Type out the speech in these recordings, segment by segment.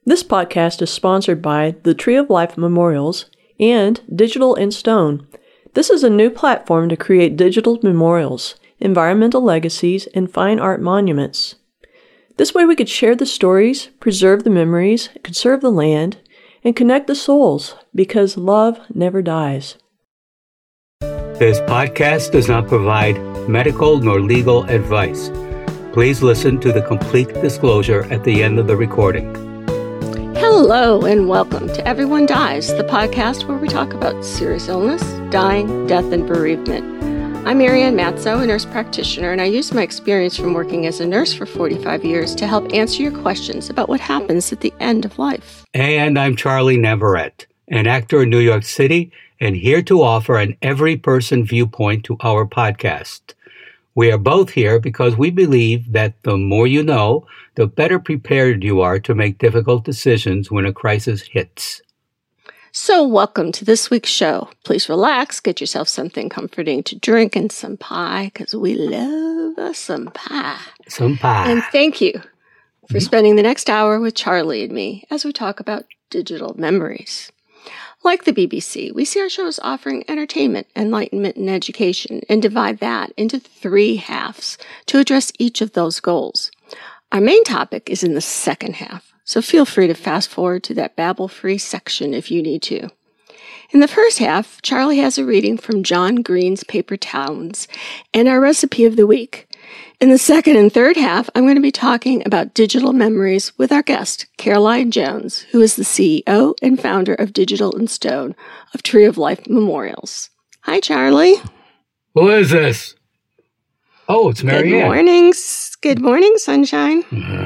This podcast is sponsored by the Tree of Life Memorials and Digital in Stone. This is a new platform to create digital memorials, environmental legacies, and fine art monuments. This way we could share the stories, preserve the memories, conserve the land, and connect the souls, because love never dies. This podcast does not provide medical nor legal advice. Please listen to the complete disclosure at the end of the recording. Hello and welcome to Everyone Dies, the podcast where we talk about serious illness, dying, death, and bereavement. I'm Marianne Matzo, a nurse practitioner, and I use my experience from working as a nurse for 45 years to help answer your questions about what happens at the end of life. And I'm Charlie Navarrete, an actor in New York City, and here to offer an every-person viewpoint to our podcast. We are both here because we believe that the more you know, the better prepared you are to make difficult decisions when a crisis hits. So welcome to this week's show. Please relax, get yourself something comforting to drink and some pie, because we love some pie. Some pie. And thank you for spending the next hour with Charlie and me as we talk about digital memories. Like the BBC, we see our shows offering entertainment, enlightenment, and education, and divide that into 3 halves to address each of those goals. Our main topic is in the second half, so feel free to fast forward to that babble-free section if you need to. In the first half, Charlie has a reading from John Green's Paper Towns and our recipe of the week. In the second and third half, I'm going to be talking about digital memories with our guest, Caroline Jones, who is the CEO and founder of Digital in Stone of Tree of Life Memorials. Hi, Charlie. Who is this? Oh, it's Marianne. Good morning, sunshine.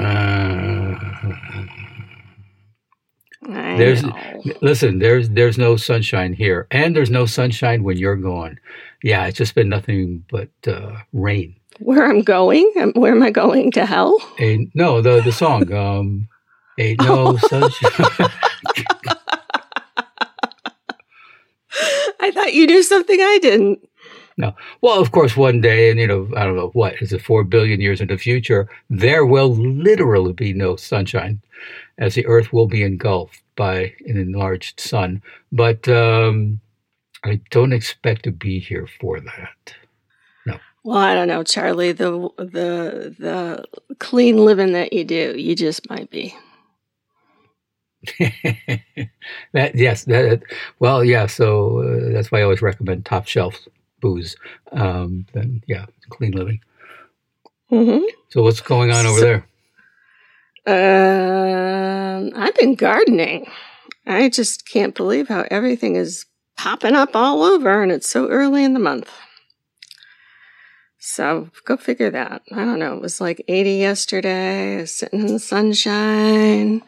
There's no sunshine here, and there's no sunshine when you're gone. Yeah, it's just been nothing but rain. Where I'm going? Where am I going? To hell? No, the song. Ain't no sunshine. I thought you knew something I didn't. No. Well, of course, one day, and I don't know, what is it, 4 billion years in the future, there will literally be no sunshine, as the Earth will be engulfed by an enlarged sun. But I don't expect to be here for that. No. Well, I don't know, Charlie. The clean living that you do, you just might be. So that's why I always recommend top shelf booze. Then clean living. Mm-hmm. So what's going on over there? I've been gardening. I just can't believe how everything is popping up all over, and it's so early in the month. So go figure that. I don't know. It was like 80 yesterday. I was sitting in the sunshine,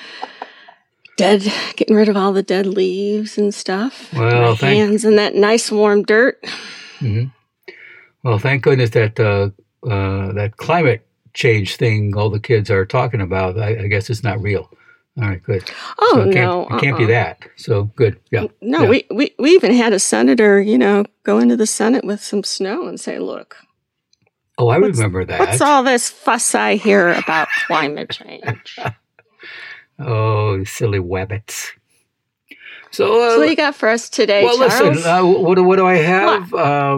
getting rid of all the dead leaves and stuff. Well, my hands in that nice warm dirt. Mm-hmm. Well, thank goodness that that climate change thing all the kids are talking about, I guess it's not real. All right, good. Oh, so no. It can't be that. So good. Yeah. No, yeah. We even had a senator, go into the Senate with some snow and say, look. Oh, I remember that. What's all this fuss I hear about climate change? Oh, silly wabbits. So what do you got for us today, well, Charles? listen, what do I have?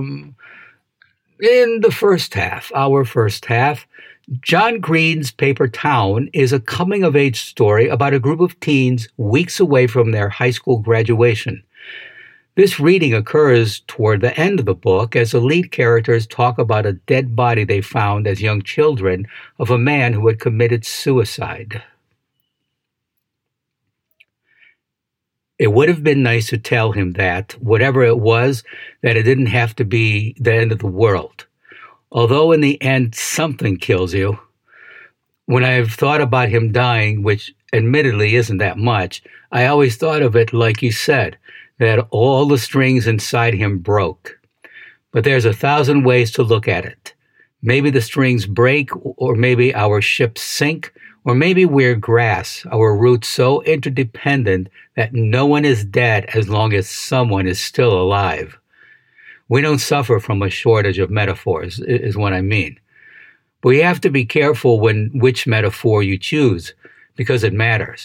In the first half, our first half, John Green's Paper Town is a coming-of-age story about a group of teens weeks away from their high school graduation. This reading occurs toward the end of the book as the lead characters talk about a dead body they found as young children of a man who had committed suicide. It would have been nice to tell him that, whatever it was, that it didn't have to be the end of the world. Although in the end, something kills you. When I've thought about him dying, which admittedly isn't that much, I always thought of it like you said, that all the strings inside him broke. But there's 1,000 ways to look at it. Maybe the strings break, or maybe our ships sink, or maybe we're grass, our roots so interdependent that no one is dead as long as someone is still alive. We don't suffer from a shortage of metaphors, is what I mean. But you have to be careful which metaphor you choose, because it matters.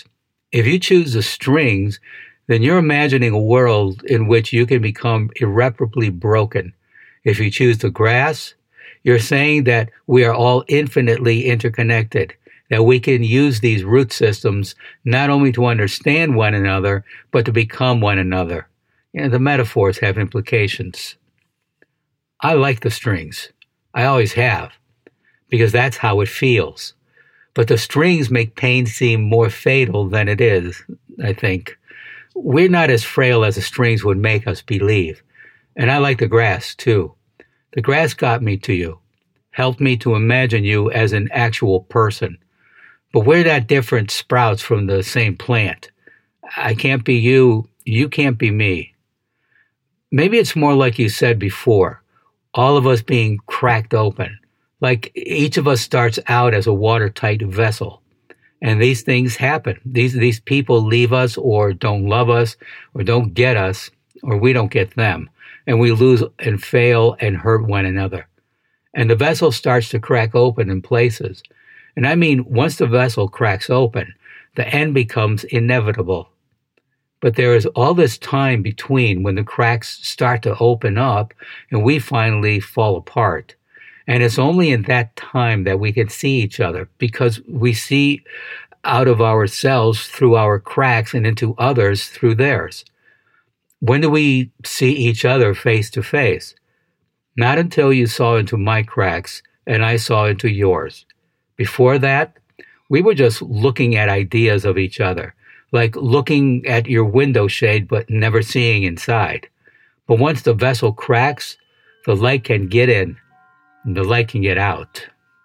If you choose the strings, then you're imagining a world in which you can become irreparably broken. If you choose the grass, you're saying that we are all infinitely interconnected, that we can use these root systems not only to understand one another, but to become one another. The metaphors have implications. I like the strings. I always have, because that's how it feels. But the strings make pain seem more fatal than it is, I think. We're not as frail as the strings would make us believe. And I like the grass, too. The grass got me to you, helped me to imagine you as an actual person. But we're that different sprouts from the same plant. I can't be you, you can't be me. Maybe it's more like you said before, all of us being cracked open. Like each of us starts out as a watertight vessel. And these things happen. These people leave us or don't love us or don't get us or we don't get them. And we lose and fail and hurt one another. And the vessel starts to crack open in places. And I mean, once the vessel cracks open, the end becomes inevitable. But there is all this time between when the cracks start to open up and we finally fall apart. And it's only in that time that we can see each other because we see out of ourselves through our cracks and into others through theirs. When do we see each other face to face? Not until you saw into my cracks and I saw into yours. Before that, we were just looking at ideas of each other, like looking at your window shade but never seeing inside. But once the vessel cracks, the light can get in. The light can get out.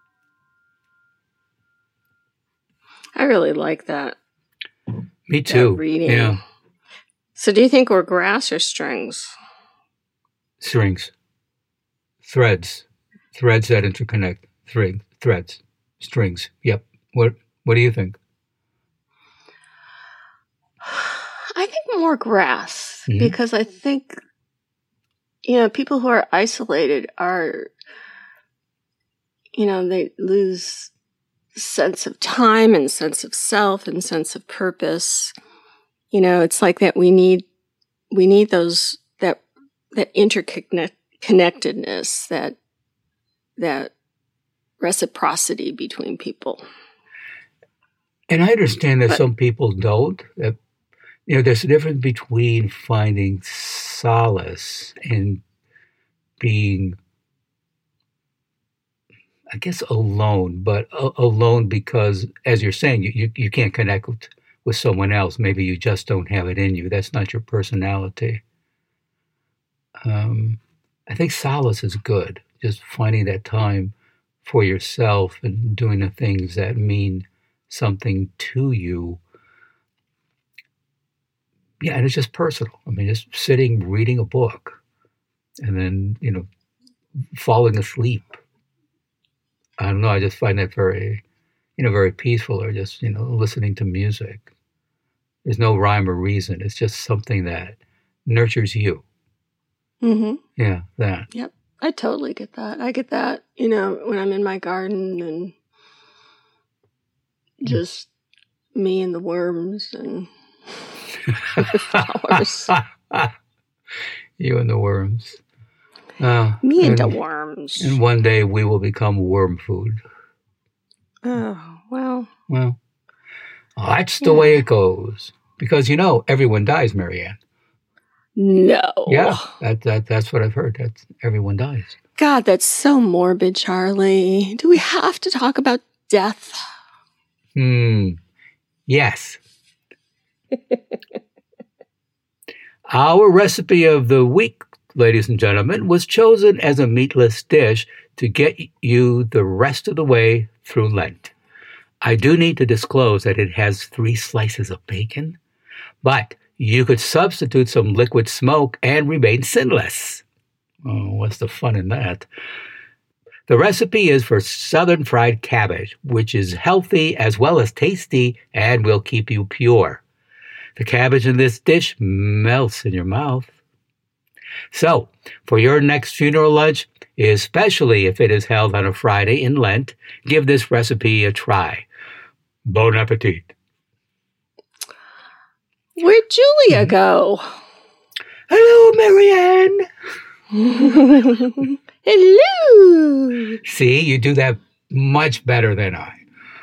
I really like that. Me too. That reading. Yeah. So do you think we're grass or strings? Strings. Threads. Threads that interconnect. Threads. Strings. Yep. What do you think? I think more grass because I think, people who are isolated are, they lose sense of time and sense of self and sense of purpose. It's like that we need those, that interconnectedness, that reciprocity between people. And I understand that some people don't. There's a difference between finding solace and being, I guess, alone, but alone because, as you're saying, you can't connect with someone else. Maybe you just don't have it in you. That's not your personality. I think solace is good, just finding that time for yourself and doing the things that mean something to you. Yeah, and it's just personal. I mean, just sitting, reading a book, and then, falling asleep. I don't know, I just find that very, very peaceful, or just, listening to music. There's no rhyme or reason. It's just something that nurtures you. Mm-hmm. Yeah, that. Yep. I totally get that. I get that, when I'm in my garden and just me and the worms and the flowers. You and the worms. Me and the worms. And one day we will become worm food. Oh, well. Well, that's the way it goes. Because, everyone dies, Marianne. No. Yeah, that's what I've heard. That's everyone dies. God, that's so morbid, Charlie. Do we have to talk about death? Yes. Our recipe of the week, ladies and gentlemen, was chosen as a meatless dish to get you the rest of the way through Lent. I do need to disclose that it has 3 slices of bacon, but you could substitute some liquid smoke and remain sinless. Oh, what's the fun in that? The recipe is for southern fried cabbage, which is healthy as well as tasty and will keep you pure. The cabbage in this dish melts in your mouth. So, for your next funeral lunch, especially if it is held on a Friday in Lent, give this recipe a try. Bon appetit. Where'd Julia go? Hello, Marianne. Hello. See, you do that much better than I.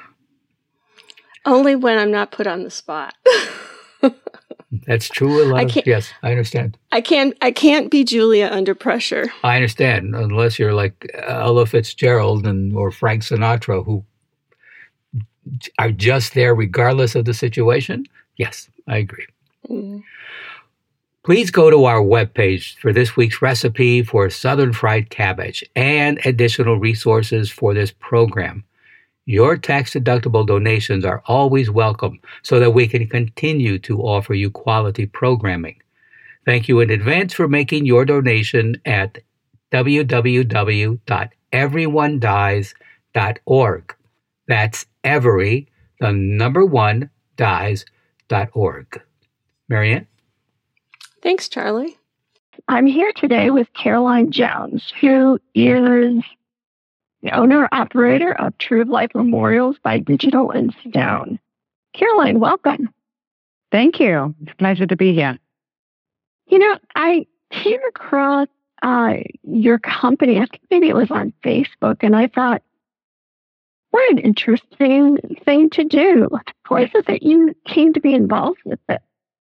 Only when I'm not put on the spot. That's true. Yes, I understand. I can't be Julia under pressure. I understand, unless you're like Ella Fitzgerald or Frank Sinatra, who are just there regardless of the situation. Yes, I agree. Mm. Please go to our webpage for this week's recipe for Southern fried cabbage and additional resources for this program. Your tax-deductible donations are always welcome so that we can continue to offer you quality programming. Thank you in advance for making your donation at www.everyonedies.org. That's every, the number one, dies.org. Marianne? Thanks, Charlie. I'm here today with Caroline Jones, who is the owner-operator of Tree of Life Memorials by Digital and Stone. Caroline, welcome. Thank you. It's a pleasure to be here. I came across your company, I think maybe it was on Facebook, and I thought, what an interesting thing to do. Why is it that you came to be involved with it?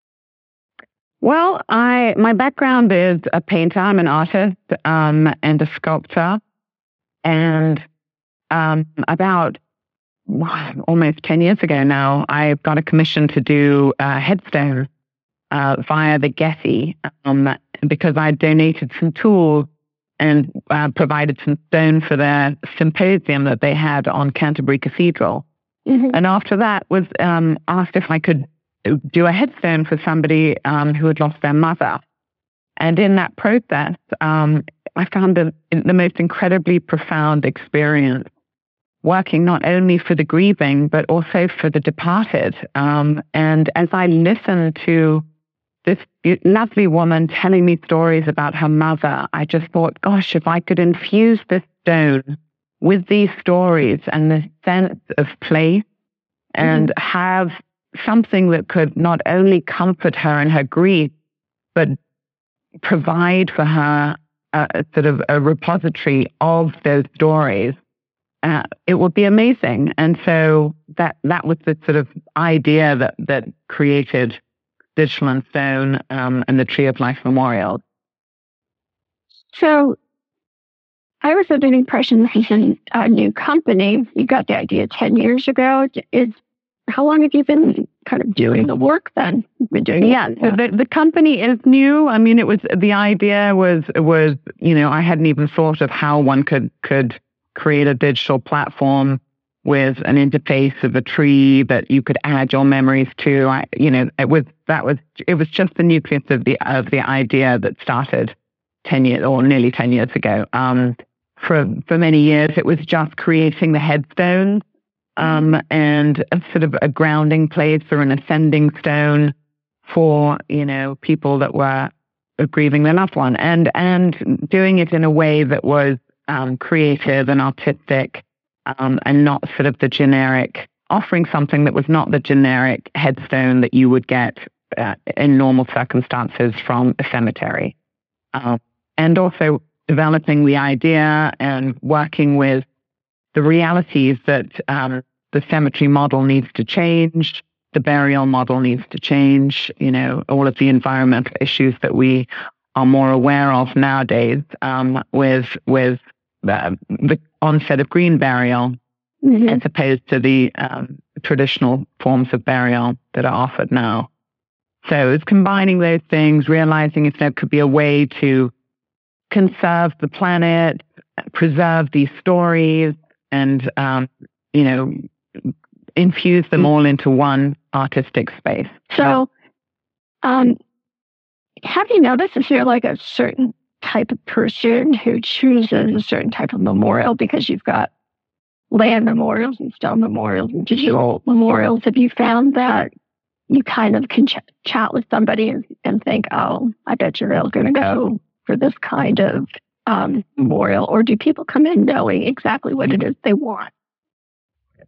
Well, my background is a painter. I'm an artist and a sculptor. And about almost 10 years ago now, I got a commission to do a headstone via the Getty because I donated some tools and provided some stone for their symposium that they had on Canterbury Cathedral. Mm-hmm. And after that was asked if I could do a headstone for somebody who had lost their mother. And in that process, I found the most incredibly profound experience working not only for the grieving, but also for the departed. And as I listened to this lovely woman telling me stories about her mother, I just thought, gosh, if I could infuse this stone with these stories and the sense of place and have something that could not only comfort her in her grief, but provide for her sort of a repository of those stories, it would be amazing. And so that was the sort of idea that created Digital and Stone and the Tree of Life Memorial. So I was under the impression this is a new company. You got the idea 10 years ago. How long have you been kind of doing the work then? Been doing the company is new. I mean, the idea was I hadn't even thought of how one could create a digital platform with an interface of a tree that you could add your memories to. It was just the nucleus of the idea that started 10 years or nearly 10 years ago. For many years, it was just creating the headstones. And a sort of a grounding place or an ascending stone for, people that were grieving their loved one and doing it in a way that was creative and artistic and not sort of the generic, offering something that was not the generic headstone that you would get in normal circumstances from a cemetery. And also developing the idea and working with the realities that the cemetery model needs to change, the burial model needs to change, all of the environmental issues that we are more aware of nowadays with the onset of green burial as opposed to the traditional forms of burial that are offered now. So it's combining those things, realizing if there could be a way to conserve the planet, preserve these stories, and infuse them all into one artistic space. So, have you noticed, is there like a certain type of person who chooses a certain type of memorial? Because you've got land memorials and stone memorials and digital memorials. Have you found that you kind of can chat with somebody and think, oh, I bet you're going to go for this kind of memorial? Or do people come in knowing exactly what it is they want?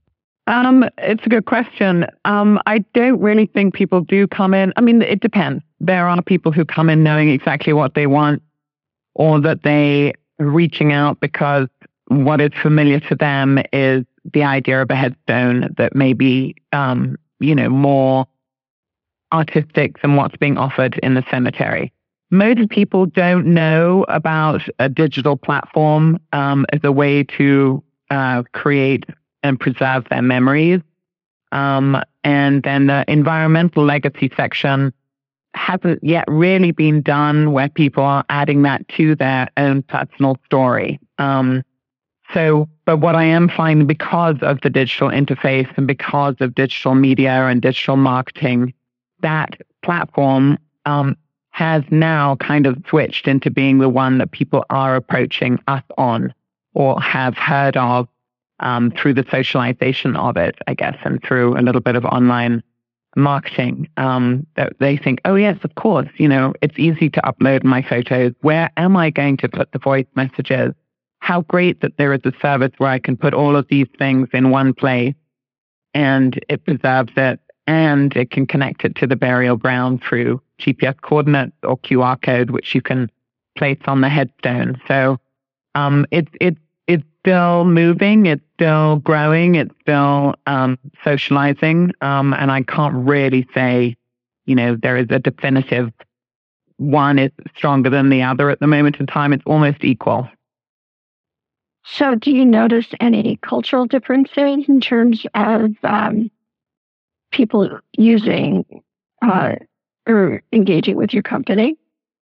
It's a good question. I don't really think people do come in. I mean, it depends. There are people who come in knowing exactly what they want, or that they are reaching out because what is familiar to them is the idea of a headstone that may be, more artistic than what's being offered in the cemetery. Most people don't know about a digital platform as a way to create and preserve their memories. And then the environmental legacy section hasn't yet really been done where people are adding that to their own personal story. But what I am finding, because of the digital interface and because of digital media and digital marketing, that platform has now kind of switched into being the one that people are approaching us on or have heard of through the socialization of it, I guess, and through a little bit of online marketing, that they think, oh, yes, of course, it's easy to upload my photos. Where am I going to put the voice messages? How great that there is a service where I can put all of these things in one place and it preserves it, and it can connect it to the burial ground through GPS coordinates or QR code, which you can place on the headstone. So it's still moving, it's still growing, it's still socializing, and I can't really say, there is a definitive one is stronger than the other at the moment in time. It's almost equal. So do you notice any cultural differences in terms of people using or engaging with your company?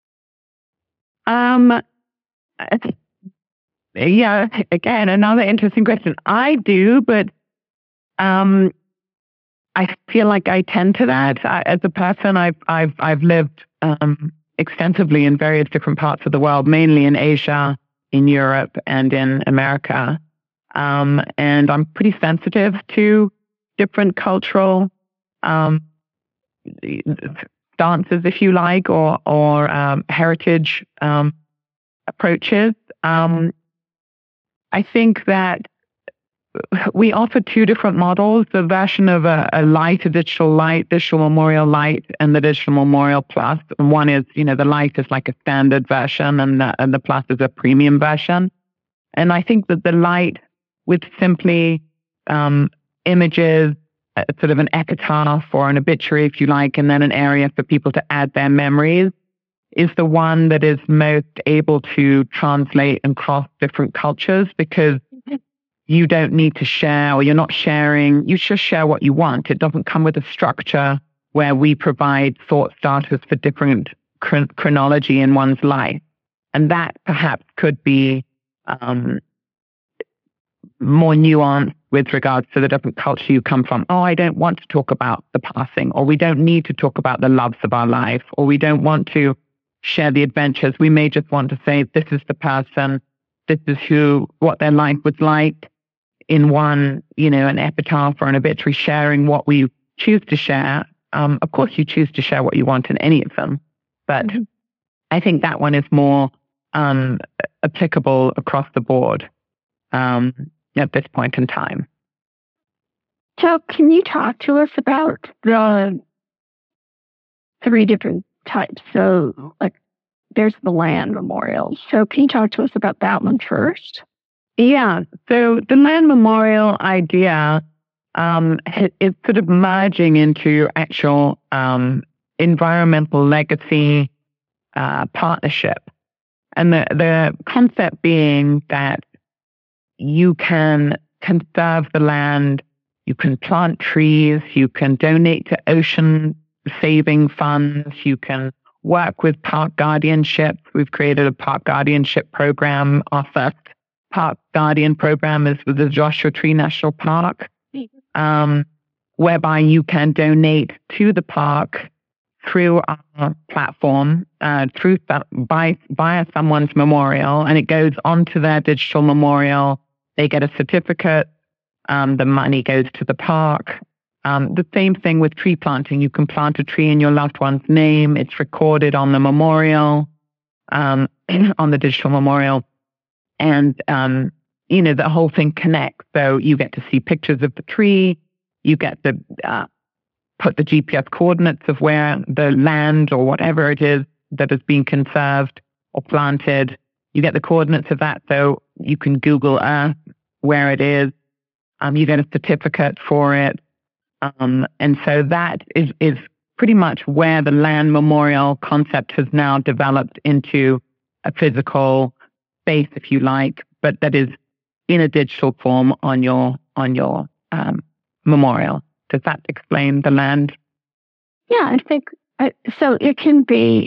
Yeah, again, another interesting question. I do, but I feel like I tend to that. As a person, I've lived extensively in various different parts of the world, mainly in Asia, in Europe, and in America. And I'm pretty sensitive to different cultural stances, if you like, or heritage approaches. I think that we offer two different models: the version of a digital memorial light, and the digital memorial plus. And one is, the light is like a standard version, and the plus is a premium version. And I think that the light, with simply images, sort of an epitaph or an obituary, if you like, and then an area for people to add their memories, is the one that is most able to translate and cross different cultures, because you don't need to share, or you're not sharing. You just share what you want. It doesn't come with a structure where we provide thought starters for different chronology in one's life. And that perhaps could be more nuanced with regards to the different culture you come from. Oh, I don't want to talk about the passing, or we don't need to talk about the loves of our life, or we don't want to share the adventures. We may just want to say, this is the person, this is what their life was like in one, an epitaph or an obituary, sharing what we choose to share. Of course, you choose to share what you want in any of them, but I think that one is more applicable across the board at this point in time. So can you talk to us about the three different types? So, there's the land memorial. So can you talk to us about that one first? Yeah. So the land memorial idea is sort of merging into actual environmental legacy partnership. And the concept being that you can conserve the land, you can plant trees, you can donate to ocean saving funds, you can work with park guardianship. We've created a park guardianship program. Our first park guardian program is with the Joshua Tree National Park, whereby you can donate to the park through our platform, via someone's memorial, and it goes onto their digital memorial. They get a certificate. The money goes to the park. The same thing with tree planting. You can plant a tree in your loved one's name. It's recorded on the memorial, on the digital memorial. And the whole thing connects. So you get to see pictures of the tree. You get to put the GPS coordinates of where the land or whatever it is that is being conserved or planted. You get the coordinates of that, so you can Google Earth where it is. You get a certificate for it. And so that is pretty much where the land memorial concept has now developed into a physical space, if you like, but that is in a digital form on your memorial. Does that explain the land? Yeah, I think so. It can be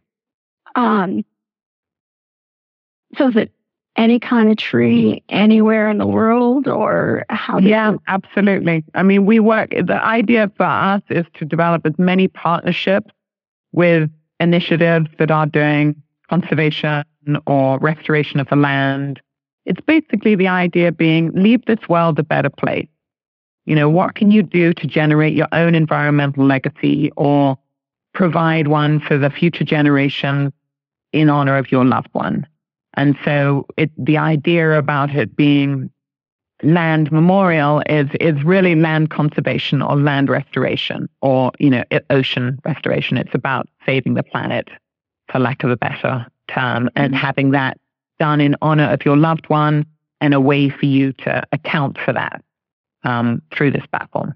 so is it any kind of tree anywhere in the world, or how? Yeah, absolutely. I mean, the idea for us is to develop as many partnerships with initiatives that are doing conservation or restoration of the land. It's basically the idea being, leave this world a better place. What can you do to generate your own environmental legacy or provide one for the future generation in honor of your loved one? And so the idea about it being land memorial is really land conservation or land restoration or, ocean restoration. It's about saving the planet, for lack of a better term, and having that done in honor of your loved one and a way for you to account for that through this platform.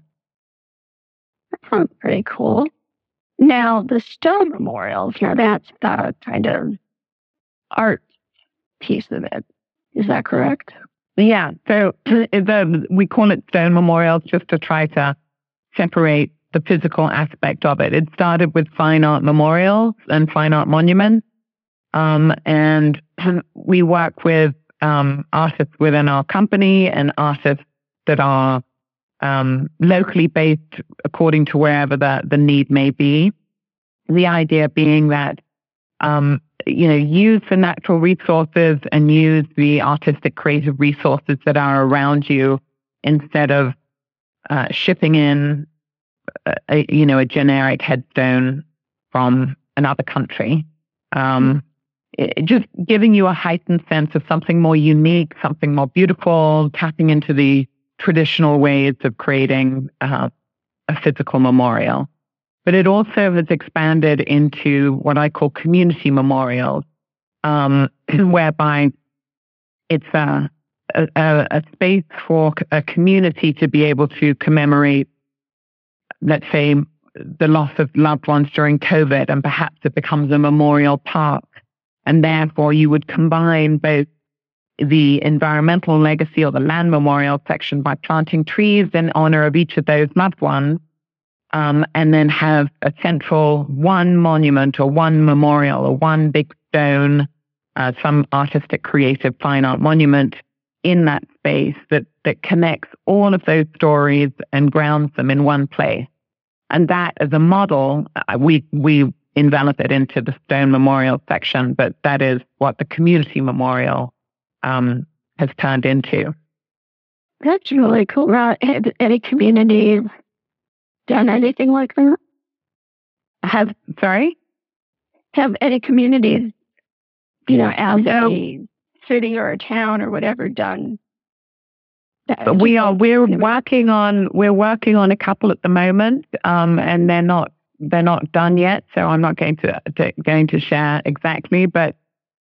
That sounds pretty cool. Now, the stone memorials, that's the kind of art piece of it. Is that correct? Yeah. So we call it stone memorials just to try to separate the physical aspect of it. It started with fine art memorials and fine art monuments. And we work with artists within our company and artists that are locally based according to wherever the need may be. The idea being that use the natural resources and use the artistic creative resources that are around you instead of shipping in a generic headstone from another country. Just giving you a heightened sense of something more unique, something more beautiful, tapping into the traditional ways of creating a physical memorial. But it also has expanded into what I call community memorials, whereby it's a space for a community to be able to commemorate, let's say, the loss of loved ones during COVID, and perhaps it becomes a memorial park. And therefore, you would combine both the environmental legacy or the land memorial section by planting trees in honor of each of those loved ones, and then have a central one monument or one memorial or one big stone, some artistic, creative, fine art monument in that space that connects all of those stories and grounds them in one place. And that, as a model, we envelop it into the stone memorial section, but that is what the community memorial has turned into. That's really cool. Have any communities done anything like that? Have any communities, as a city or a town or whatever, done that? We're working on a couple at the moment, and they're not done yet, so I'm not going to share exactly, but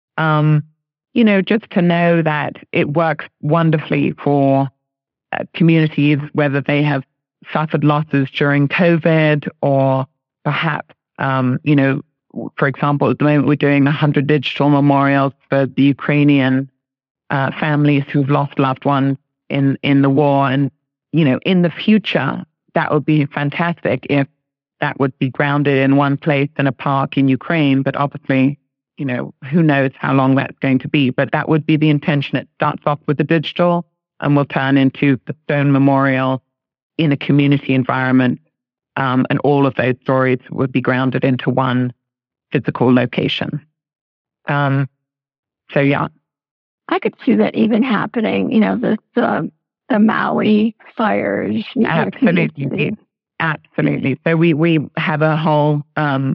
just to know that it works wonderfully for communities, whether they have suffered losses during COVID or perhaps, for example, at the moment we're doing 100 digital memorials for the Ukrainian families who've lost loved ones in the war. And, in the future, that would be fantastic if that would be grounded in one place in a park in Ukraine. But obviously, who knows how long that's going to be. But that would be the intention. It starts off with the digital and will turn into the stone memorial in a community environment. And all of those stories would be grounded into one physical location. So, yeah. I could see that even happening, the Maui fires. Absolutely. Absolutely. So we have a whole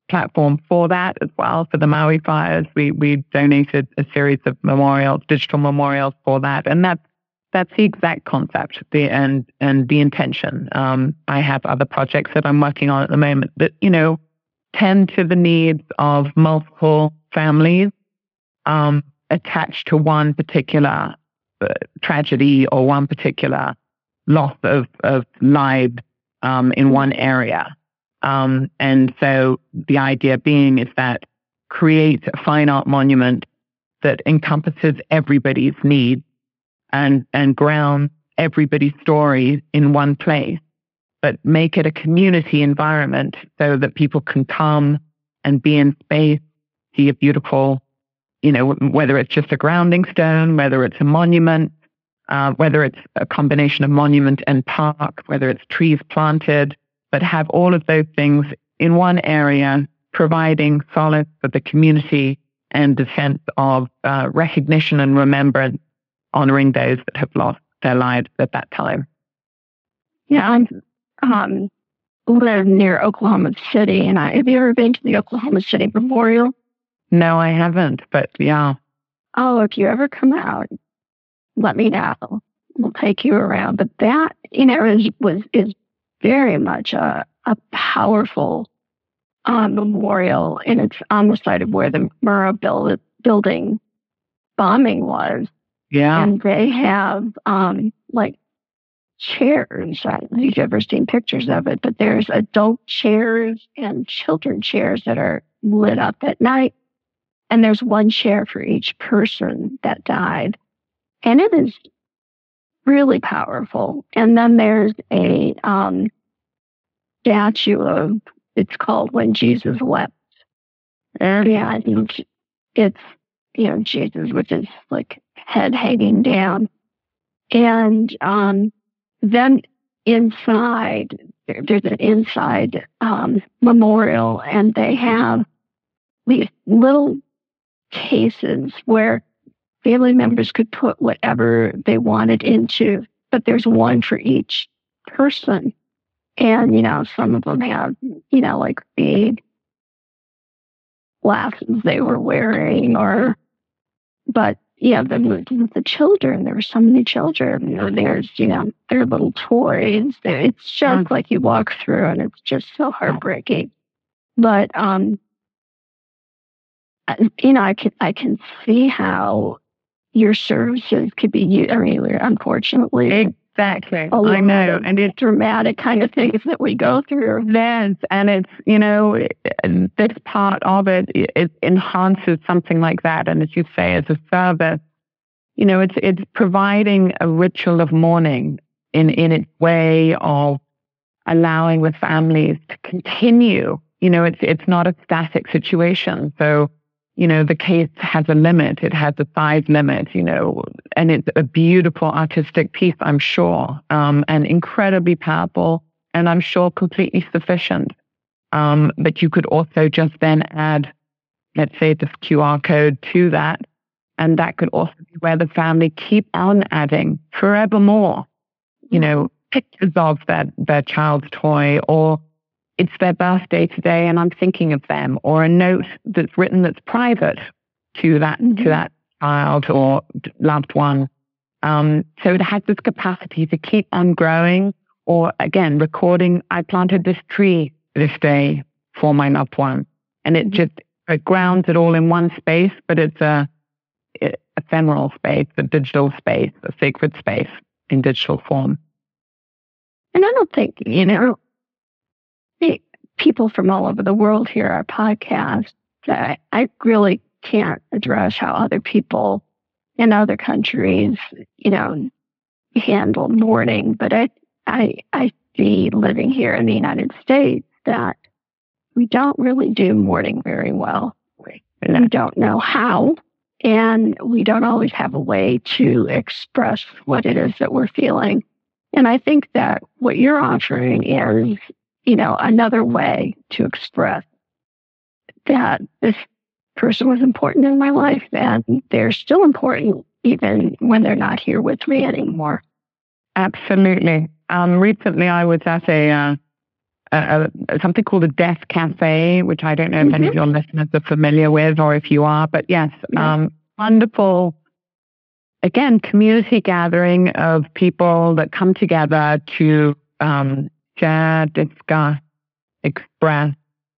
platform for that as well, for the Maui fires. We donated a series of memorials, digital memorials for that. And that's the exact concept and the intention. I have other projects that I'm working on at the moment that, tend to the needs of multiple families attached to one particular tragedy or one particular loss of lives in one area. And so the idea being is that create a fine art monument that encompasses everybody's needs and ground everybody's story in one place, but make it a community environment so that people can come and be in space, see a beautiful, whether it's just a grounding stone, whether it's a monument, whether it's a combination of monument and park, whether it's trees planted, but have all of those things in one area, providing solace for the community and the sense of recognition and remembrance, honoring those that have lost their lives at that time. Yeah, I live near Oklahoma City, and have you ever been to the Oklahoma City Memorial? No, I haven't, but yeah. Oh, if you ever come out, let me know. We'll take you around. But that, is very much a powerful memorial, and it's on the site of where the Murrah building bombing was. Yeah. And they have chairs. I don't know if you've ever seen pictures of it, but there's adult chairs and children chairs that are lit up at night. And there's one chair for each person that died. And it is really powerful. And then there's a statue of, it's called When Jesus Wept. And it's, Jesus with his head hanging down. And then inside, there's an inside memorial, and they have these little cases where family members could put whatever they wanted into, but there's one for each person. And, some of them have, big glasses they were wearing, but the children, there were so many children, there's, their little toys. It's just like you walk through and it's just so heartbreaking. But, I can see how your services could be used. I mean, unfortunately. Exactly. I know. And it's dramatic kind of things that we go through. Yes. And it's, this part of it enhances something like that. And as you say, as a service, it's providing a ritual of mourning in its way of allowing the families to continue. It's not a static situation. So, the case has a limit. It has a size limit, and it's a beautiful artistic piece, I'm sure, and incredibly powerful, and I'm sure completely sufficient. But you could also just then add, let's say, this QR code to that, and that could also be where the family keep on adding forevermore, pictures of their child's toy, or it's their birthday today and I'm thinking of them, or a note that's written that's private to that child or loved one. So it has this capacity to keep on growing, or again, recording, I planted this tree this day for my loved one. And it grounds it all in one space, but it's a ephemeral space, a digital space, a sacred space in digital form. And I don't think, people from all over the world hear our podcast. I really can't address how other people in other countries, handle mourning. But I see, living here in the United States, that we don't really do mourning very well. We don't know how, and we don't always have a way to express what it is that we're feeling. And I think that what you're offering is, another way to express that this person was important in my life, and they're still important even when they're not here with me anymore. Absolutely. Recently, I was at something called a Death Cafe, which I don't know if any of your listeners are familiar with, or if you are, but yes, wonderful, again, community gathering of people that come together to share, discuss, express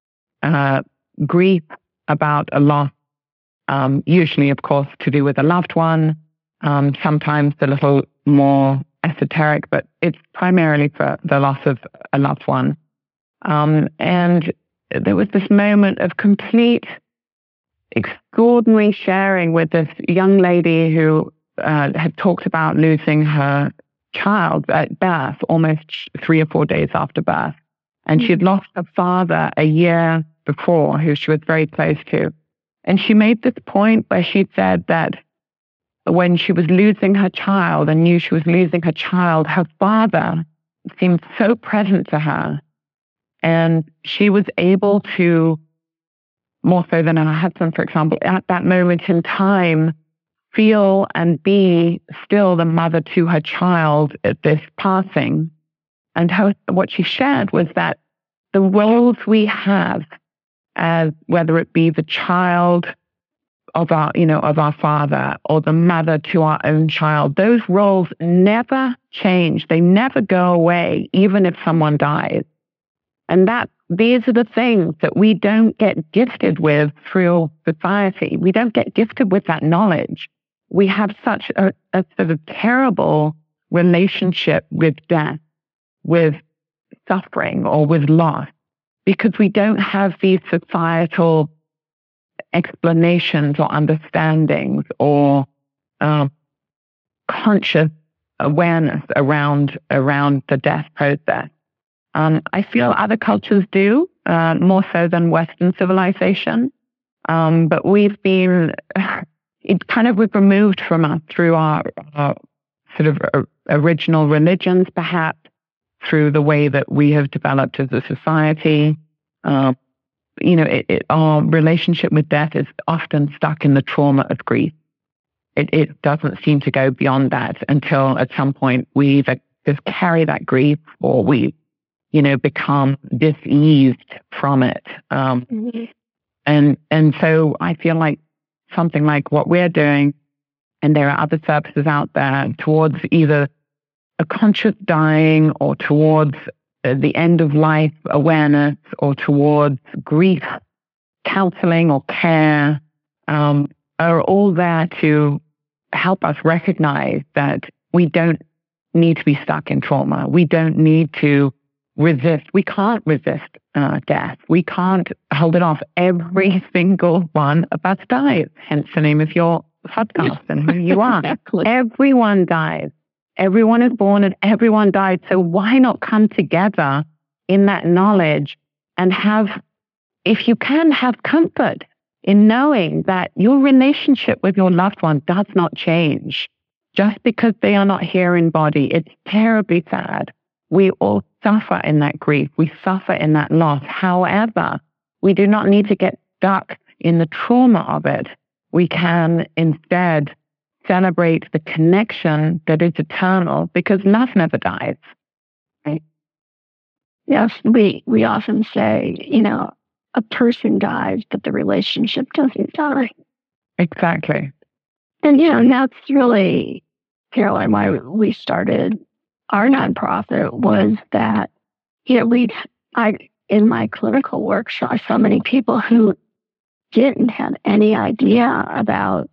grief about a loss, usually, of course, to do with a loved one, sometimes a little more esoteric, but it's primarily for the loss of a loved one. And there was this moment of complete, extraordinary sharing with this young lady who had talked about losing her child at birth, almost 3 or 4 days after birth. And she'd lost her father a year before, who she was very close to. And she made this point where she said that when she was losing her child and knew she was losing her child, her father seemed so present to her. And she was able to, more so than her husband, for example, at that moment in time, feel and be still the mother to her child at this passing. And what she shared was that the roles we have, as whether it be the child of our father or the mother to our own child, those roles never change. They never go away, even if someone dies. And these are the things that we don't get gifted with through society. We don't get gifted with that knowledge. We have such a sort of terrible relationship with death, with suffering, or with loss, because we don't have these societal explanations or understandings or conscious awareness around the death process. I feel other cultures do, more so than Western civilization, but we've removed from us through our sort of original religions, perhaps, through the way that we have developed as a society. Our relationship with death is often stuck in the trauma of grief. It doesn't seem to go beyond that until at some point we either just carry that grief or we, become diseased from it. And so I feel like something like what we're doing, and there are other services out there towards either a conscious dying or towards the end of life awareness or towards grief counseling or care, are all there to help us recognize that we don't need to be stuck in trauma. We don't need to resist. We can't resist death. We can't hold it off. Every single one of us dies, hence the name of your podcast and who you are. Exactly. Everyone dies. Everyone is born and everyone dies. So why not come together in that knowledge and if you can, have comfort in knowing that your relationship with your loved one does not change just because they are not here in body. It's terribly sad. We all suffer in that grief. We suffer in that loss. However, we do not need to get stuck in the trauma of it. We can instead celebrate the connection that is eternal, because love never dies. Right? Yes, we often say, a person dies, but the relationship doesn't die. Exactly. And, that's really, Caroline, why we started our nonprofit, was that, in my clinical workshop, I saw many people who didn't have any idea about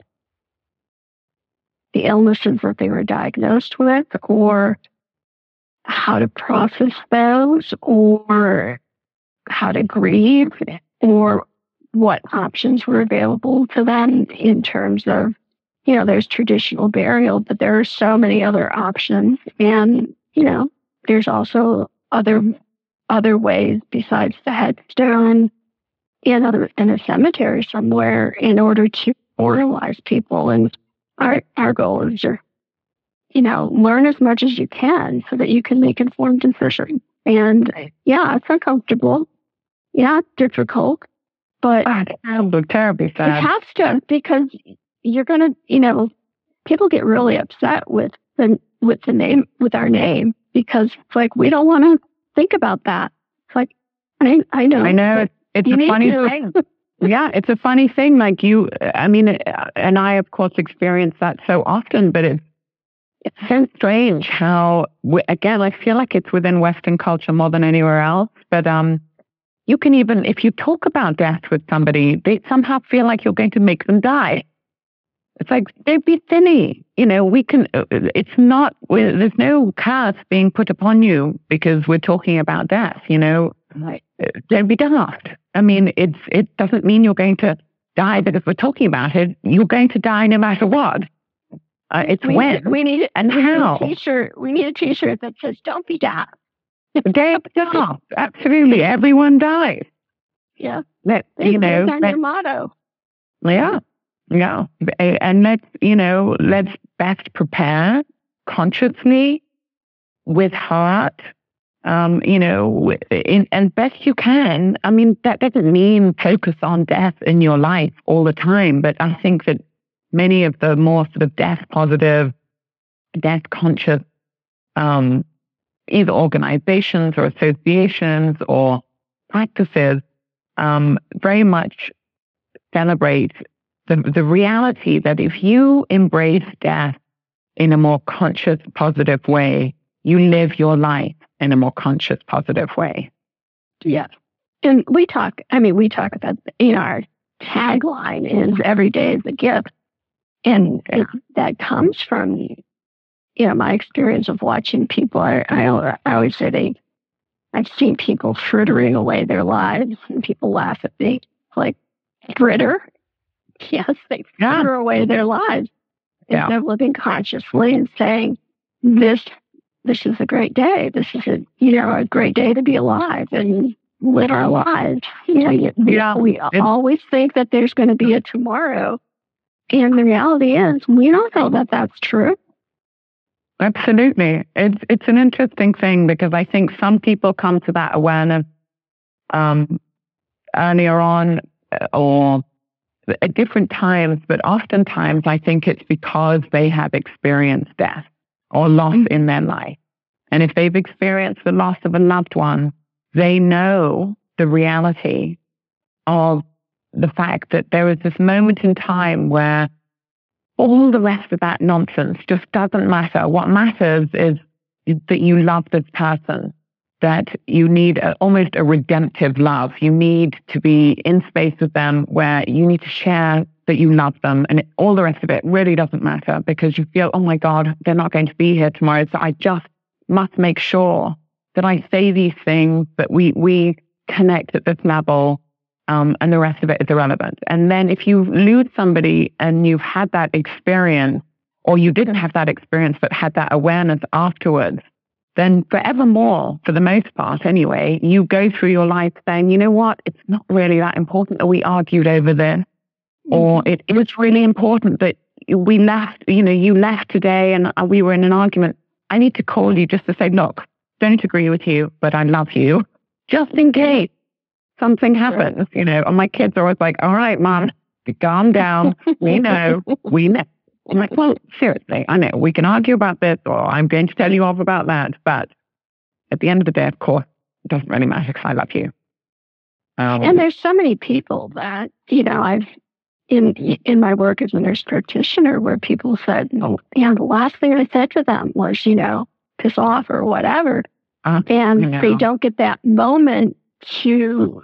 the illnesses that they were diagnosed with, or how to process those, or how to grieve, or what options were available to them in terms of, there's traditional burial, but there are so many other options. And, there's also other ways besides the headstone in a cemetery somewhere in order to memorialize people. And our goal is to, learn as much as you can so that you can make informed decisions. And yeah, it's uncomfortable. Yeah, it's difficult, but terribly sad. It has to, because you're gonna, people get really upset with our name, because it's like, we don't want to think about that. It's like, I know. I know. It's a funny thing. Yeah, it's a funny thing. Like and I, of course, experience that so often, but it's so strange how, again, I feel like it's within Western culture more than anywhere else. But you can even, if you talk about death with somebody, they somehow feel like you're going to make them die. It's like, don't be silly. It's not, there's no curse being put upon you because we're talking about death, Right. Don't be daft. I mean, it doesn't mean you're going to die because we're talking about it. You're going to die no matter what. It's when. We need it. And how. We need a T-shirt that says, don't be daft. Don't be daft. Absolutely. Everyone dies. Yeah. That's your motto. Yeah. Yeah. And let's best prepare consciously with heart, and best you can. I mean, that doesn't mean focus on death in your life all the time, but I think that many of the more sort of death positive, death conscious, either organizations or associations or practices, very much celebrate the reality that if you embrace death in a more conscious, positive way, you live your life in a more conscious, positive way. Yeah. And we talk about, our tagline is every day is a gift. And that comes from, my experience of watching people. I always say I've seen people frittering away their lives, and people laugh at me like, fritter? Yes, they fritter away their lives instead of living consciously and saying, this is a great day. This is a great day to be alive and live our lives. We always think that there's going to be a tomorrow. And the reality is, we don't know that that's true. Absolutely. It's an interesting thing because I think some people come to that awareness earlier on or at different times, but oftentimes I think it's because they have experienced death or loss in their life. And if they've experienced the loss of a loved one, they know the reality of the fact that there is this moment in time where all the rest of that nonsense just doesn't matter. What matters is that you love this person, that you need almost a redemptive love. You need to be in space with them where you need to share that you love them, and all the rest of it really doesn't matter because you feel, oh my God, they're not going to be here tomorrow. So I just must make sure that I say these things, that we connect at this level, and the rest of it is irrelevant. And then if you lose somebody and you've had that experience, or you didn't have that experience but had that awareness afterwards, then forevermore, for the most part anyway, you go through your life saying, you know what, it's not really that important that we argued over this, or it is really important that we left, you left today and we were in an argument. I need to call you just to say, look, don't agree with you, but I love you, just in case something happens, And my kids are always like, all right, Mom, calm down. We know. I'm like, well, seriously, I know we can argue about this, or I'm going to tell you off about that. But at the end of the day, of course, it doesn't really matter because I love you. And there's so many people that, I've in my work as a nurse practitioner where people said, the last thing I said to them was, piss off or whatever. And they don't get that moment to,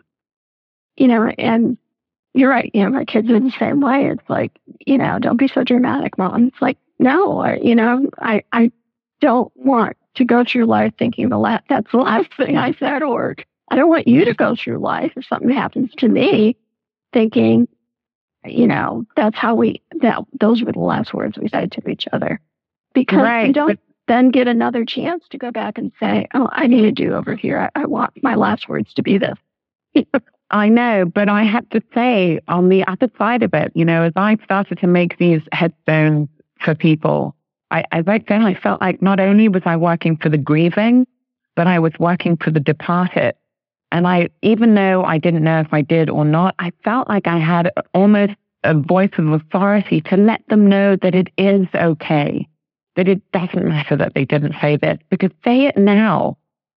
and you're right. My kids are the same way. It's like, don't be so dramatic, Mom. It's like, no, I don't want to go through life thinking that's the last thing I said, or I don't want you to go through life if something happens to me thinking, that's how those were the last words we said to each other. Because you don't then get another chance to go back and say, oh, I need a do-over here. I want my last words to be this. I know, but I have to say, on the other side of it, as I started to make these headstones for people, as I said, I felt like not only was I working for the grieving, but I was working for the departed. And even though I didn't know if I did or not, I felt like I had almost a voice of authority to let them know that it is okay, that it doesn't matter that they didn't say this, because say it now.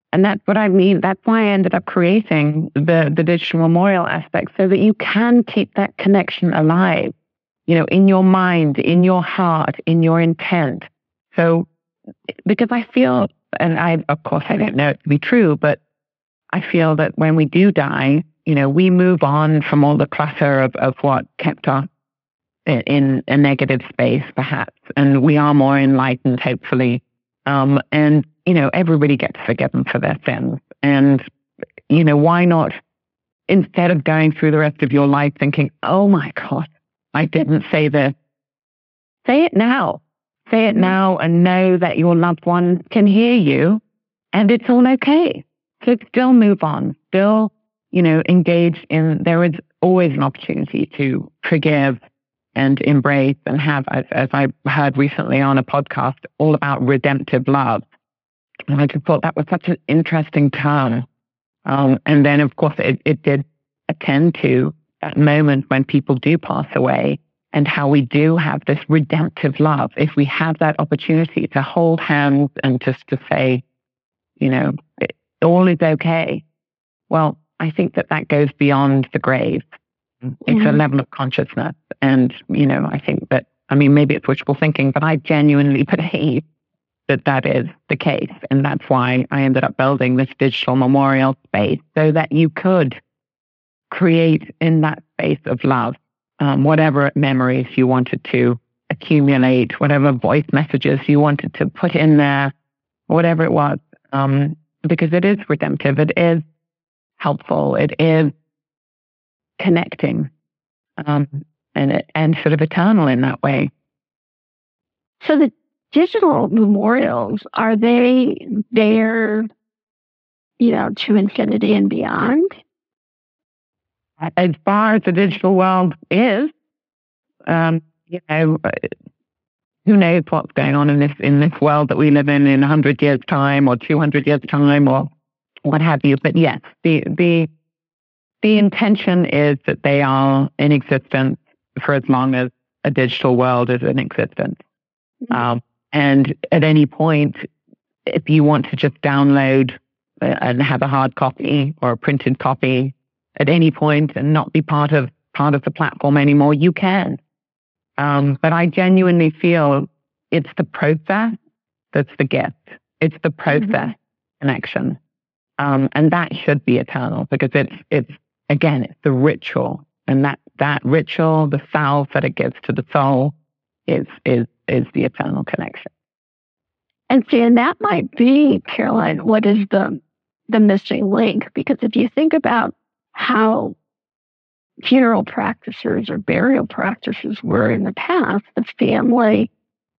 And that's what I mean. That's why I ended up creating the digital memorial aspect, so that you can keep that connection alive, in your mind, in your heart, in your intent. So, because I feel, and of course, I don't know it to be true, but I feel that when we do die, we move on from all the clutter of what kept us in a negative space, perhaps, and we are more enlightened, hopefully. And everybody gets forgiven for their sins. And, why not, instead of going through the rest of your life thinking, oh my God, I didn't say this, say it now. Say it now and know that your loved one can hear you and it's all okay. So still move on, still, engage in, there is always an opportunity to forgive and embrace and have, as I heard recently on a podcast, all about redemptive love. And I just thought that was such an interesting term. And then, of course, it did attend to that moment when people do pass away and how we do have this redemptive love. If we have that opportunity to hold hands and just to say, all is okay. Well, I think that goes beyond the grave. It's a level of consciousness. And, I think that, maybe it's wishful thinking, but I genuinely believe that is the case. And that's why I ended up building this digital memorial space, so that you could create in that space of love, whatever memories you wanted to accumulate, whatever voice messages you wanted to put in there, whatever it was, because it is redemptive, it is helpful, it is connecting, and sort of eternal in that way. So the digital memorials, are they there, to infinity and beyond? As far as the digital world is, who knows what's going on in this world that we live in 100 years' time or 200 years' time or what have you. But yes, the intention is that they are in existence for as long as a digital world is in existence. And at any point, if you want to just download and have a hard copy or a printed copy at any point and not be part of the platform anymore, you can. But I genuinely feel it's the process that's the gift. It's the process connection. And that should be eternal, because it's the ritual. And that ritual, the salve that it gives to the soul is the eternal connection. And see, and that might be, Caroline, what is the missing link? Because if you think about how funeral practices or burial practices were in the past, the family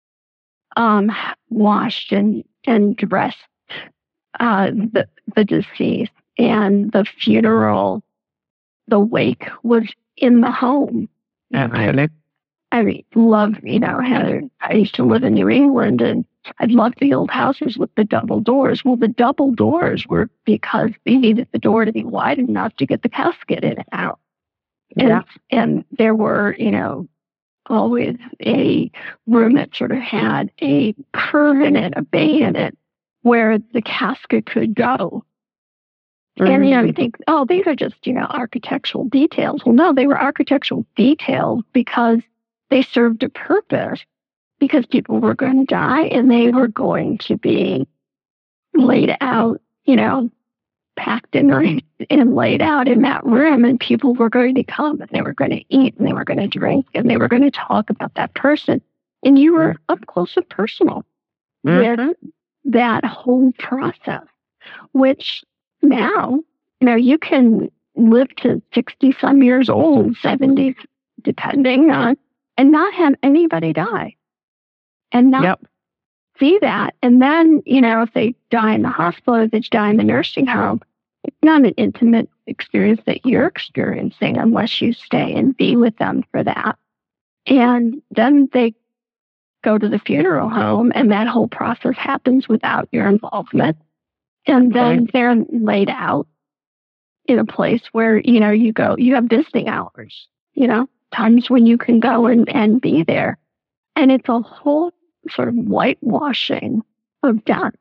washed and dressed the deceased, and the funeral, the wake was in the home. Absolutely. I love, I used to live in New England, and I loved the old houses with the double doors. Well, the double doors were because they needed the door to be wide enough to get the casket in and out. And there were, always a room that sort of had a curve in it, a bay in it, where the casket could go. And, you think, oh, these are just, architectural details. Well, no, they were architectural details because they served a purpose, because people were going to die and they were going to be laid out, packed and laid out in that room, and people were going to come and they were going to eat and they were going to drink and they were going to talk about that person. And you were up close and personal with that whole process, which now, you can live to 60 some years old, 70, depending on, and not have anybody die and not see that. And then, if they die in the hospital, if they die in the nursing home, it's not an intimate experience that you're experiencing unless you stay and be with them for that. And then they go to the funeral home, and that whole process happens without your involvement. And then they're laid out in a place where, you go, you have visiting hours, times when you can go and be there. And it's a whole sort of whitewashing of death,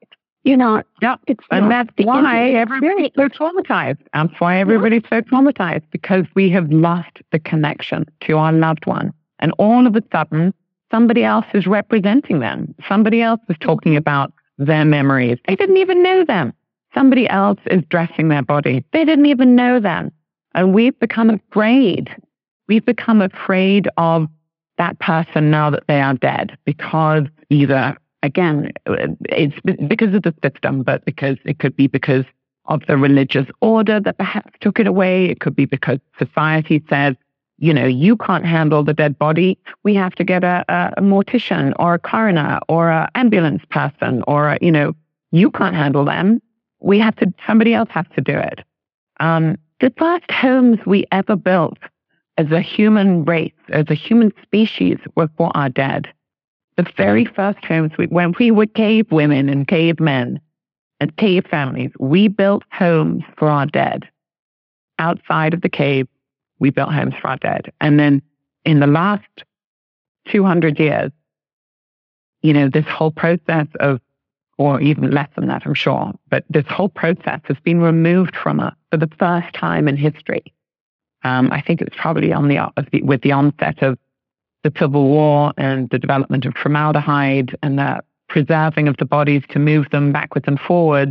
Yep. It's And not that's the why intimate everybody's so experience. traumatized. That's why everybody's so traumatized, because we have lost the connection to our loved one. And all of a sudden, somebody else is representing them. Somebody else is talking about their memories. They didn't even know them. Somebody else is dressing their body. They didn't even know them. And we've become afraid. We've become afraid of that person now that they are dead, because either, again, it's because of the system, but because it could be because of the religious order that perhaps took it away. It could be because society says, you can't handle the dead body. We have to get a mortician or a coroner or an ambulance person, or, you can't handle them. Somebody else has to do it. The first homes we ever built as a human race, as a human species, were for our dead. The very first homes, when we were cave women and cave men and cave families, we built homes for our dead. Outside of the cave, we built homes for our dead. And then in the last 200 years, this whole process of, or even less than that, I'm sure, but this whole process has been removed from us for the first time in history. I think it was probably with the onset of the Civil War and the development of formaldehyde and the preserving of the bodies to move them backwards and forwards.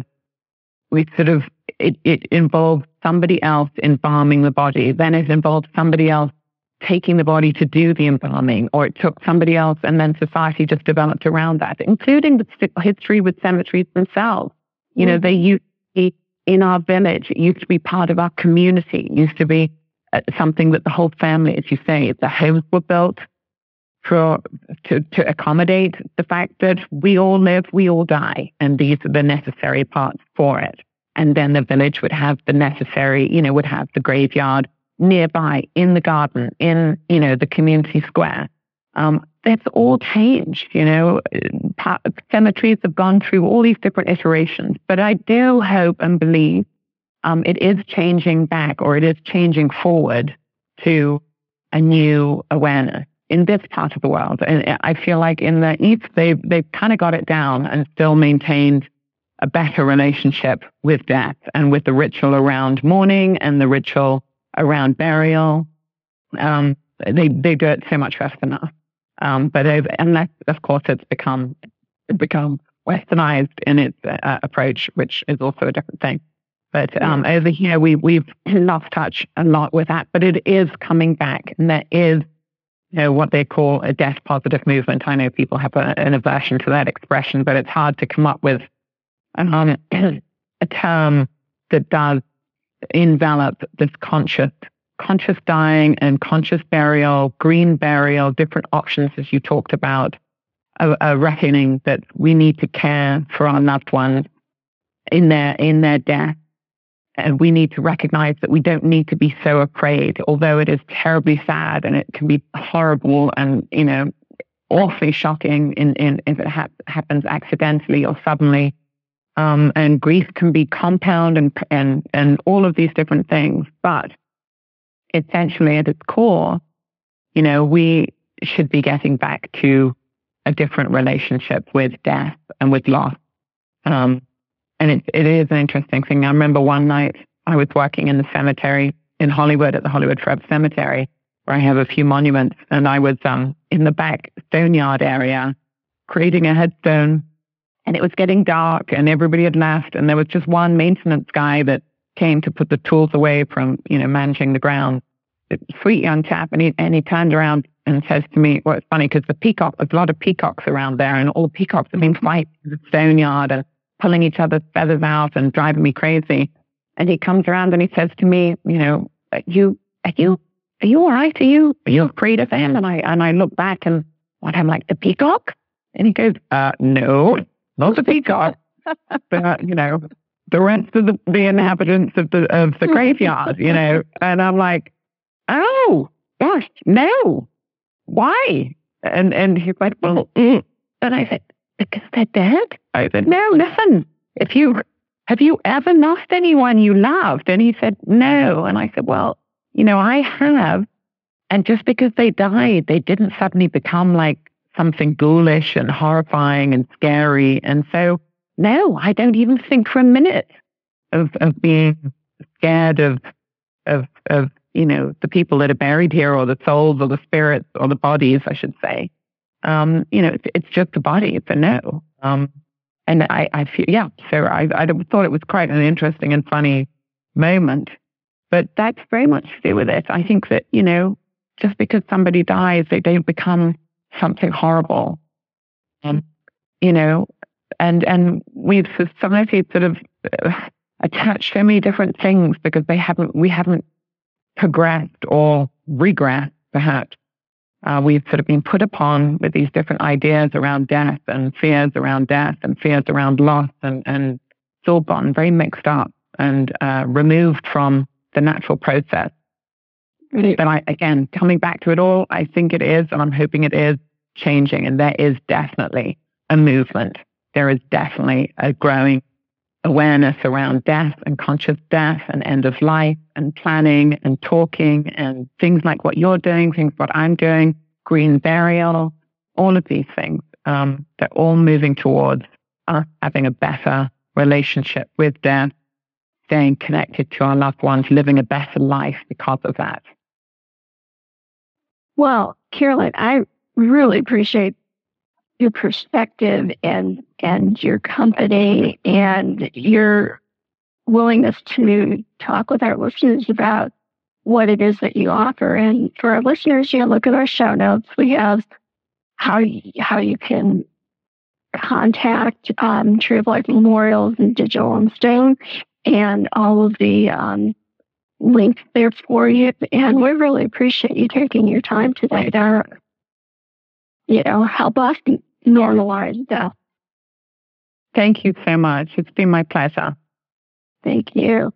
It involved somebody else embalming the body. Then it involved somebody else taking the body to do the embalming, or it took somebody else, and then society just developed around that, including the history with cemeteries themselves. They used to be in our village. It used to be part of our community. It used to be something that the whole family, as you say, the homes were built to accommodate the fact that we all live, we all die, and these are the necessary parts for it. And then the village would have the necessary, would have the graveyard nearby, in the garden, in, the community square. That's all changed, cemeteries have gone through all these different iterations, but I do hope and believe it is changing back, or it is changing forward to a new awareness in this part of the world. And I feel like in the East, they've kind of got it down and still maintained a better relationship with death and with the ritual around mourning and the ritual around burial. They do it so much better than us. But unless, of course, it's become westernized in its approach, which is also a different thing. But over here, we've lost touch a lot with that. But it is coming back, and there is, what they call a death positive movement. I know people have an aversion to that expression, but it's hard to come up with a term that does envelop this conscious dying and conscious burial, green burial, different options, as you talked about, a reckoning that we need to care for our loved ones in their death. And we need to recognize that we don't need to be so afraid, although it is terribly sad and it can be horrible and, awfully shocking if it happens accidentally or suddenly. And grief can be compound and all of these different things. But essentially at its core, we should be getting back to a different relationship with death and with loss. And it is an interesting thing. I remember one night I was working in the cemetery in Hollywood, at the Hollywood Forever Cemetery, where I have a few monuments, and I was in the back stoneyard area creating a headstone, and it was getting dark and everybody had left, and there was just one maintenance guy that came to put the tools away from, managing the ground. A sweet young chap, and he turned around and says to me, well, it's funny because there's a lot of peacocks around there, and all the peacocks have been fighting in the stoneyard and pulling each other's feathers out and driving me crazy. And he comes around and he says to me, are you all right? Are you afraid of him? And I look back and I'm like, the peacock? And he goes, no, not the peacock. But, the rest of the inhabitants of the graveyard, and I'm like, oh, gosh, no. Why? And he's like, well, and I said, because they're dead? I said, no, listen, have you ever lost anyone you loved? And he said, no. And I said, well, I have. And just because they died, they didn't suddenly become like something ghoulish and horrifying and scary. And so no, I don't even think for a minute of being scared of the people that are buried here, or the souls, or the spirits, or the bodies, I should say. It's just the body. It's a no. And I feel, so I thought it was quite an interesting and funny moment. But that's very much to do with it. I think that, just because somebody dies, they don't become something horrible. And we've society sort of attached so many different things because we haven't progressed or regressed, perhaps. We've sort of been put upon with these different ideas around death and fears around death and fears around loss, and it's all gotten very mixed up and removed from the natural process. But again, coming back to it all, I think it is, and I'm hoping it is, changing. And there is definitely a movement. There is definitely a growing awareness around death and conscious death and end of life and planning and talking and things like what you're doing, things what I'm doing, green burial, all of these things. They're all moving towards us having a better relationship with death, staying connected to our loved ones, living a better life because of that. Well, Caroline, I really appreciate your perspective and your company and your willingness to talk with our listeners about what it is that you offer. And for our listeners, look at our show notes. We have how you can contact Tree of Life Memorials and Digital and Stone, and all of the links there for you. And we really appreciate you taking your time today to help us normalize death. Thank you so much. It's been my pleasure. Thank you.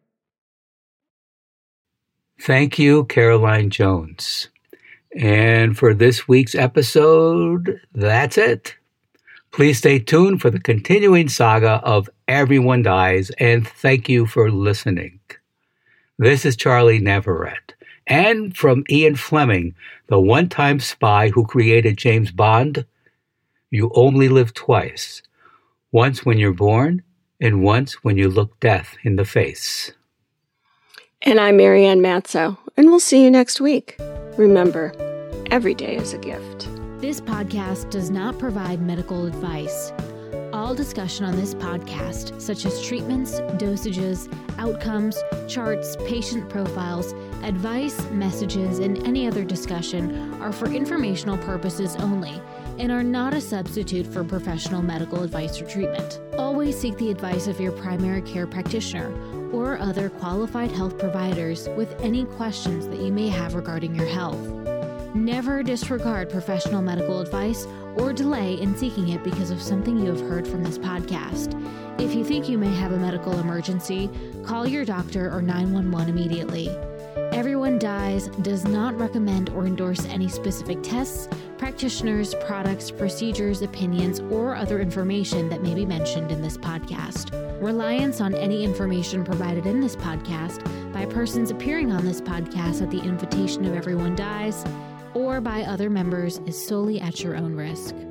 Thank you, Caroline Jones. And for this week's episode, that's it. Please stay tuned for the continuing saga of Everyone Dies, and thank you for listening. This is Charlie Navarrete. And from Ian Fleming, the one-time spy who created James Bond, you only live twice. Once when you're born, and once when you look death in the face. And I'm Marianne Matzo, and we'll see you next week. Remember, every day is a gift. This podcast does not provide medical advice. All discussion on this podcast, such as treatments, dosages, outcomes, charts, patient profiles, advice, messages, and any other discussion are for informational purposes only and are not a substitute for professional medical advice or treatment. Always seek the advice of your primary care practitioner or other qualified health providers with any questions that you may have regarding your health. Never disregard professional medical advice or delay in seeking it because of something you have heard from this podcast. If you think you may have a medical emergency, call your doctor or 911 immediately. Everyone Dies does not recommend or endorse any specific tests, practitioners, products, procedures, opinions, or other information that may be mentioned in this podcast. Reliance on any information provided in this podcast by persons appearing on this podcast at the invitation of Everyone Dies or by other members is solely at your own risk.